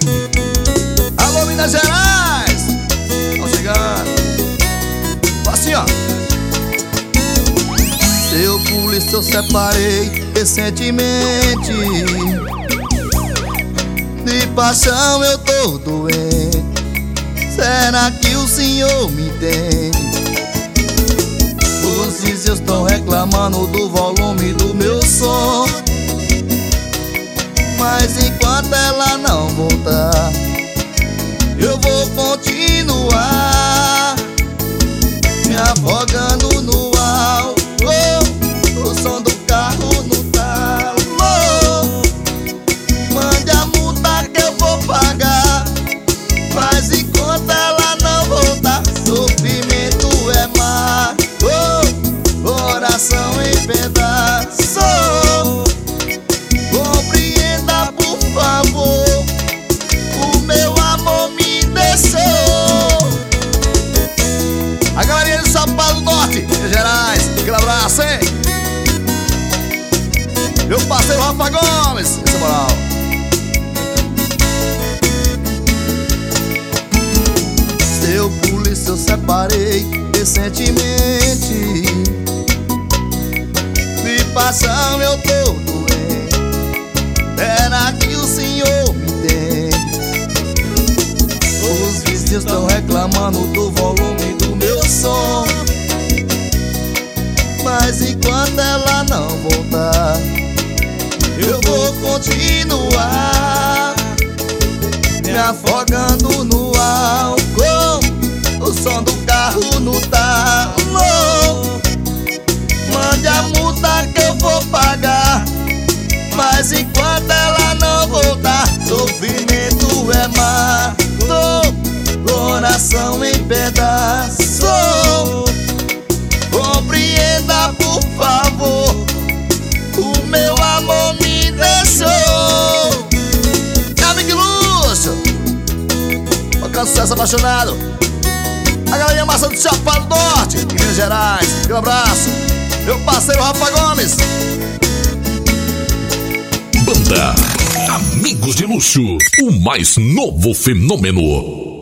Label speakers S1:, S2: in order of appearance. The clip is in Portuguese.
S1: Alô, Minas Gerais, vamos chegando. Assim, ó. Seu polícia eu separei recentemente. De paixão eu tô doente. Será que o senhor me entende? Os vizinhos estão reclamando do volume do meu som, mas enquanto ela não voltar, eu vou continuar me afogando no álcool. O som do carro no talo. Mande a multa que eu vou pagar, mas enquanto ela não voltar, sofrimento é mar, coração em pedaços. Compreenda, por favor, o meu amor me deixou. A galerinha de Sapado do Norte, Minas Gerais, aquele abraço, hein? Meu parceiro Rafa Gomes, essa moral. Seu polícia eu separei recentemente. De paixão eu tô doente. Será que o senhor me entende? Os vizinhos estão reclamando do volume do meu som, mas enquanto ela não voltar, eu vou continuar me afogando no álcool. O som do carro no talo. Mande a multa que eu vou pagar, mas enquanto ela não voltar, sofrimento é mar, coração em pedaços. Compreenda, por favor, o meu amor me deixou. Cabe de luxo, tocando sucesso apaixonado. A galerinha massa do Chapado do Norte, Minas Gerais, um abraço. Meu parceiro Rafa Gomes.
S2: Banda Amigos de Luxo, o mais novo fenômeno.